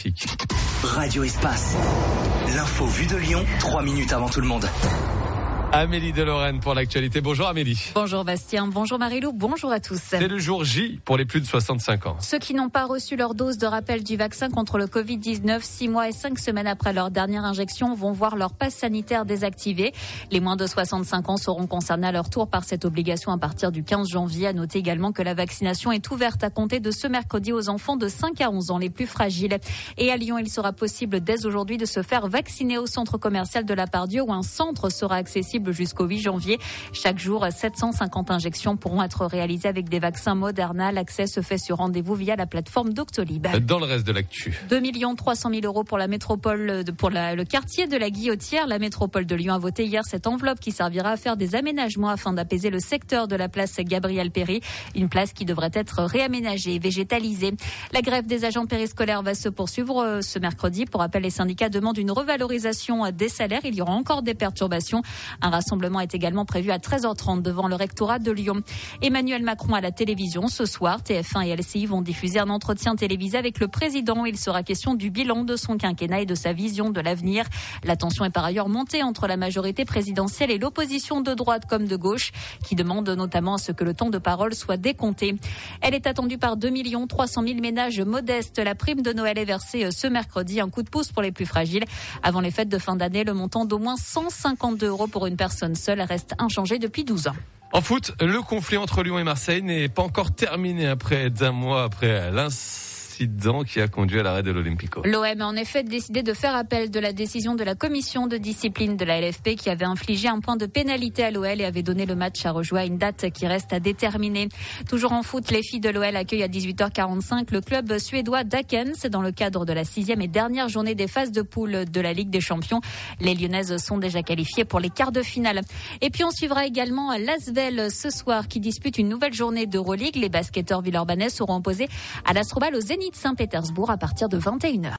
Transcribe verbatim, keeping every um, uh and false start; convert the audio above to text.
trafic. Radio Espace. L'info vue de Lyon, trois minutes avant tout le monde. Amélie de Lorraine pour l'actualité. Bonjour Amélie. Bonjour Bastien, bonjour Marilou, bonjour à tous. C'est le jour J pour les plus de soixante-cinq ans. Ceux qui n'ont pas reçu leur dose de rappel du vaccin contre le covid dix-neuf, six mois et cinq semaines après leur dernière injection, vont voir leur passe sanitaire désactivé. Les moins de soixante-cinq ans seront concernés à leur tour par cette obligation à partir du quinze janvier. À noter également que la vaccination est ouverte à compter de ce mercredi aux enfants de cinq à onze ans les plus fragiles. Et à Lyon, il sera possible dès aujourd'hui de se faire vacciner au centre commercial de la Part-Dieu où un centre sera accessible jusqu'au huit janvier. Chaque jour, sept cent cinquante injections pourront être réalisées avec des vaccins Moderna. L'accès se fait sur rendez-vous via la plateforme Doctolib. Dans le reste de l'actu. deux millions trois cent mille euros pour la métropole, pour la, le quartier de la Guillotière. La métropole de Lyon a voté hier cette enveloppe qui servira à faire des aménagements afin d'apaiser le secteur de la place Gabriel Péry. Une place qui devrait être réaménagée et végétalisée. La grève des agents périscolaires va se poursuivre ce mercredi. Pour rappel, les syndicats demandent une revalorisation des salaires. Il y aura encore des perturbations. Un rassemblement est également prévu à treize heures trente devant le rectorat de Lyon. Emmanuel Macron à la télévision ce soir. T F un et L C I vont diffuser un entretien télévisé avec le président. Il sera question du bilan de son quinquennat et de sa vision de l'avenir. La tension est par ailleurs montée entre la majorité présidentielle et l'opposition de droite comme de gauche qui demande notamment à ce que le temps de parole soit décompté. Elle est attendue par deux millions trois cent mille ménages modestes. La prime de Noël est versée ce mercredi. Un coup de pouce pour les plus fragiles. Avant les fêtes de fin d'année, le montant d'au moins cent cinquante-deux euros pour une personne seule reste inchangé depuis douze ans. En foot, le conflit entre Lyon et Marseille n'est pas encore terminé après d'un mois après l'incident qui a conduit à l'arrêt de l'Olympico. L'O M a en effet décidé de faire appel de la décision de la commission de discipline de la L F P qui avait infligé un point de pénalité à l'O L et avait donné le match à rejouer à une date qui reste à déterminer. Toujours en foot, les filles de l'O L accueillent à dix-huit heures quarante-cinq le club suédois d'Akens dans le cadre de la sixième et dernière journée des phases de poule de la Ligue des Champions. Les Lyonnaises sont déjà qualifiées pour les quarts de finale. Et puis on suivra également l'Asvel ce soir qui dispute une nouvelle journée d'Euroleague. Les basketteurs villeurbanais seront opposés à l'Astrobal au Zénith Saint-Pétersbourg à partir de vingt et une heures.